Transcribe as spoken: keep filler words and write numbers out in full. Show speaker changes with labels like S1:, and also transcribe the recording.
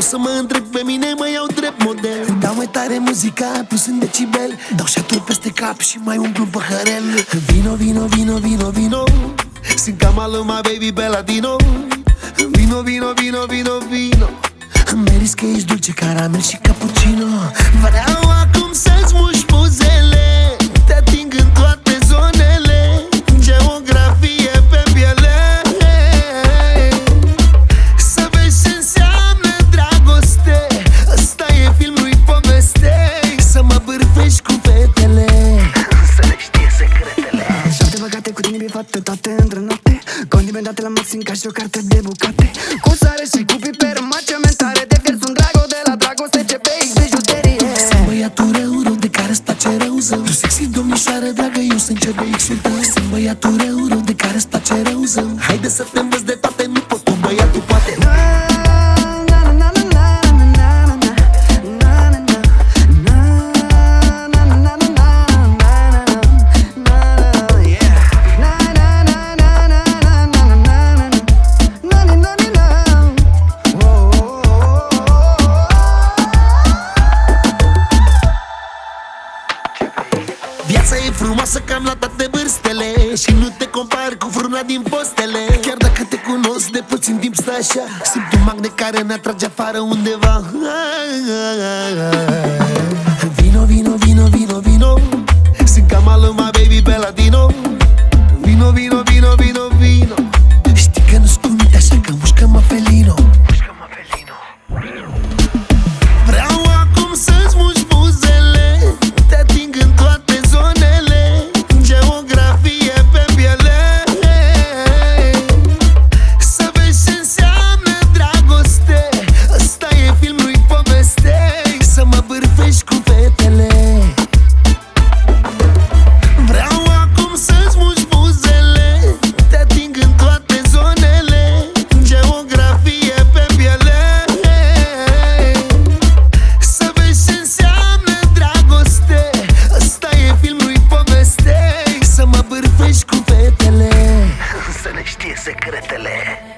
S1: să mă întreb pe mine, mă iau drept model. Dau mai tare muzica, pus în decibel, dau șatul peste cap și mai umplu un păhărel. Vino, vino, vino, vino, vino, sunt ca Maluma, baby, pe latino. Vino, vino, vino, vino, vino, meriți că ești dulce, caramel și cappuccino. Vreau acum să-ți muși buzele, te ating în toate zonele, geografie pe piele, să vezi ce înseamnă dragoste. Ăsta e film, nu-i poveste, să mă bârfești cu fetele, să le știe secretele.
S2: Șapte băgate cu tine bifate, toate între noapte, condimentate la maxim ca și o carte de bucate. Cu sare și cu piper, macementare, de fier sunt drago de la dragoste, ce pe X bijuterie.
S1: Sunt băiatul rău, rău de care sta ce rău zău. Tu sexy domnișoară dragă, eu sunt ce de X-ul tău. Sunt băiatul rău, rău de care sta ce rău zău. Haide să te învăț de toate, nu pot, tu băiatul poate. Viața e frumoasă cam la toate vârstele și nu te compari cu vreuna din postele. Chiar dacă te cunosc de puțin timp stă așa, simt un magnet care ne atrage afară undeva. Vino, vino, vino, vino, vino, sunt ca Maluma, baby, pe latino. Vino, vino, vino, vino, vino, știi că nu-ți cumite așa că mușcă-mă felino. Vreau acum să-ți muși buzele, te ating în toate zonele, geografie pe piele, să vezi ce înseamnă dragoste. Ăsta e film, nu-i poveste, să mă bârfești cu fetele. Vreau acum să-ți muși buzele, te ating în toate zonele, geografie pe piele, să vezi ce înseamnă dragoste. Ăsta e film, nu-i poveste, să mă bârfești cu fetele, să le știe secretele.